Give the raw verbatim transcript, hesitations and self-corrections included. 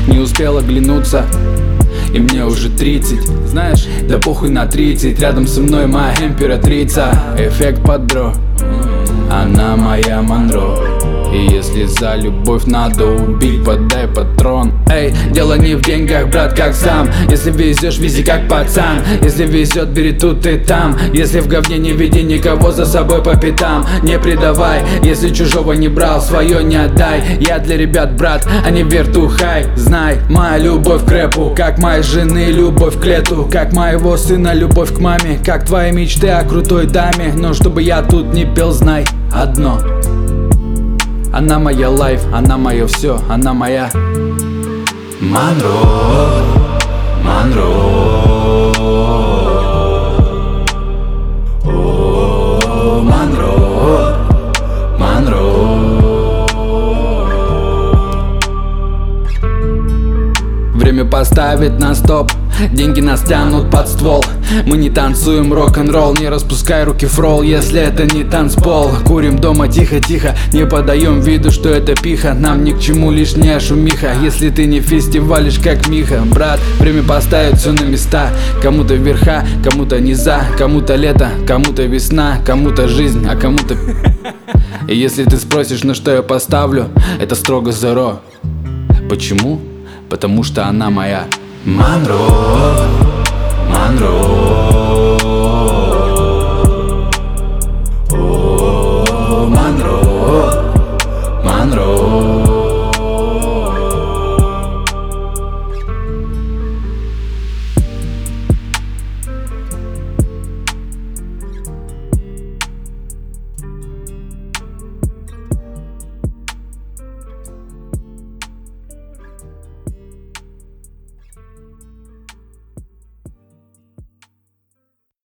Не успел оглянуться, и мне уже тридцать. Знаешь, да похуй на тридцать. Рядом со мной моя императрица. Эффект подро, она моя Монро. И если за любовь надо убить, подай патрон. Эй, дело не в деньгах, брат, как сам. Если везешь, вези как пацан. Если везет, бери тут и там. Если в говне, не веди никого за собой по пятам. Не предавай, если чужого не брал, свое не отдай. Я для ребят, брат, а не вертухай. Знай, моя любовь к рэпу, как моей жены любовь к лету, как моего сына любовь к маме, как твои мечты о крутой даме. Но чтобы я тут не пел, знай одно: она моя лайф, она мое все, она моя Монро, Монро. О, Монро, Монро. Время поставить на стоп, деньги нас тянут под ствол. Мы не танцуем рок-н-ролл, не распускай руки фрол, если это не танцпол. Курим дома тихо-тихо, не подаем виду, что это пиха. Нам ни к чему лишняя шумиха, если ты не фестивалишь как Миха. Брат, время поставит все на места. Кому-то верха, кому-то низа, кому-то лето, кому-то весна, кому-то жизнь, а кому-то... И если ты спросишь, на что я поставлю, это строго зеро. Почему? Потому что она моя Монро, Монро.